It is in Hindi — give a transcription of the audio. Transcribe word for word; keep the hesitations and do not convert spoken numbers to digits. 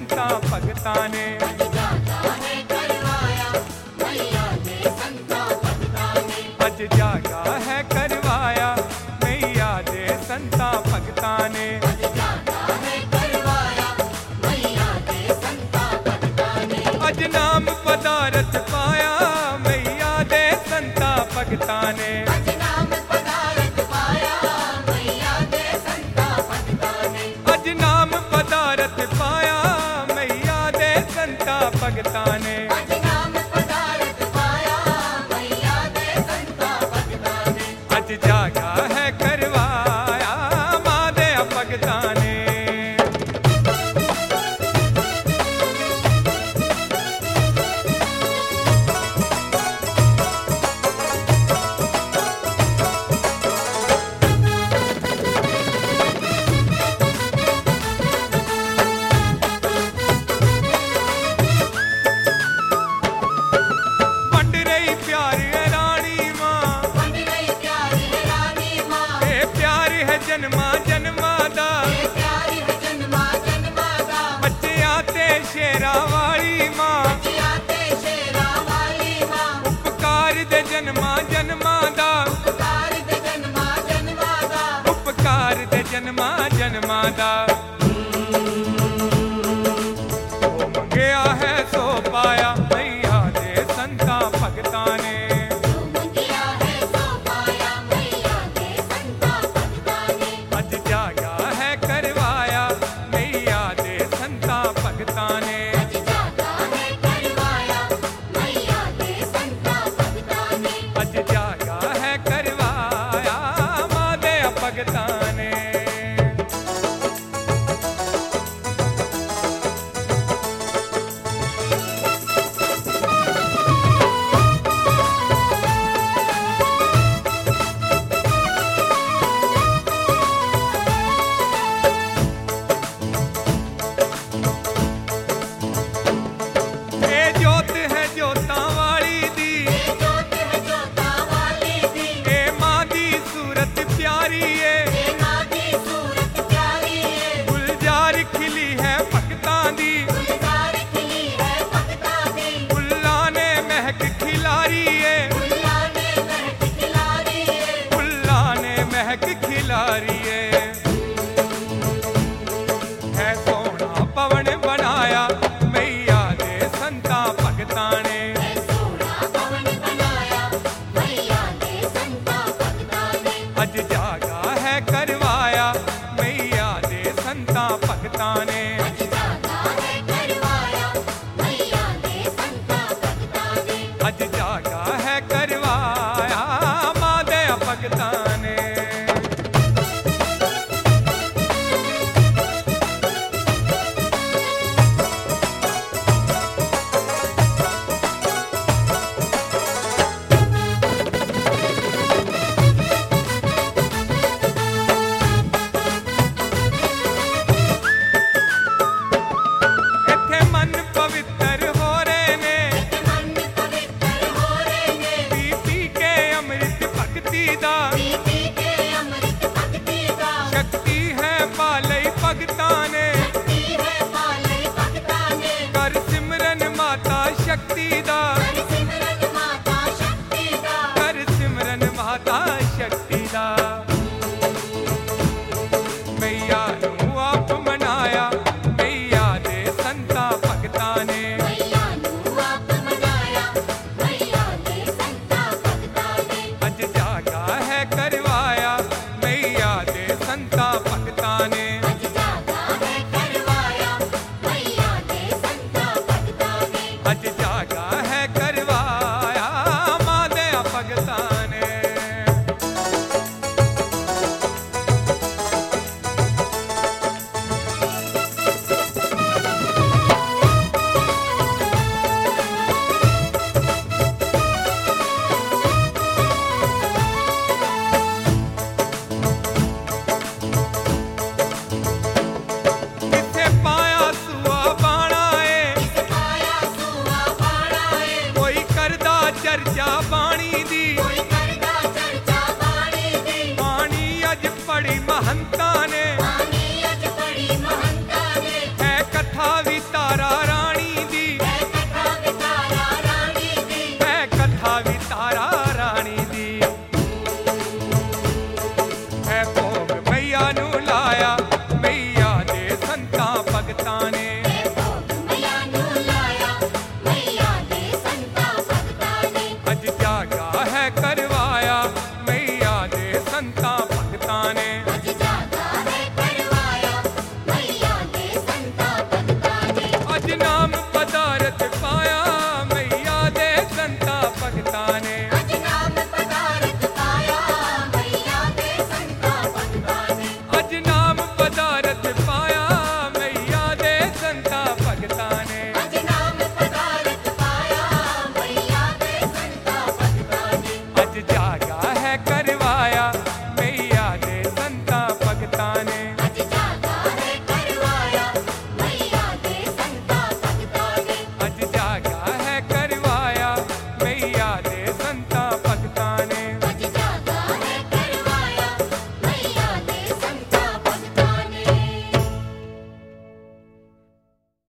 संता भगता ने। अज जागा है करवाया मैया दे संता भगता ने। अज जागा है करवाया मैया दे संता भगता ने। अज जागा है करवाया मैया दे संता भगता ने। अज नाम पदारथ पाया मैया दे संता भगता ने। अज नाम पदारथ पाया मैया दे संता भगता ने। अज नाम पदारथ पाया मैया दे संता भगता ने। अज नाम पदारथ पाया मैया दे संता भगता ने। अज जागा है करवाया मां दे भगता ने। वंड रही प्यार है रानी मां, वंड रही प्यार है रानी मां। ए प्यार है जन्मा जन्मा दा, ये प्यार है जन्मा जन्मा दा। बच्चियां ते शेरा वाली मां। जिया ते शेरा वाली मां। उपकार दे जन्मा जन्मा दा, उपकार दे जन्मा जन्मा दा। उपकार दे जन्मा जन्मा दा। ओ मंगया है सो पाया मैया दे संता भगता ने। जो मंगिया है सो पाया मैया दे संता भगता ने। अज जागा है करवाया मैया दे संता भगता ने। अज जागा है करवाया मैया दे संता भगता ने। अज जागा है करवाया मां दे भगता ने। है कर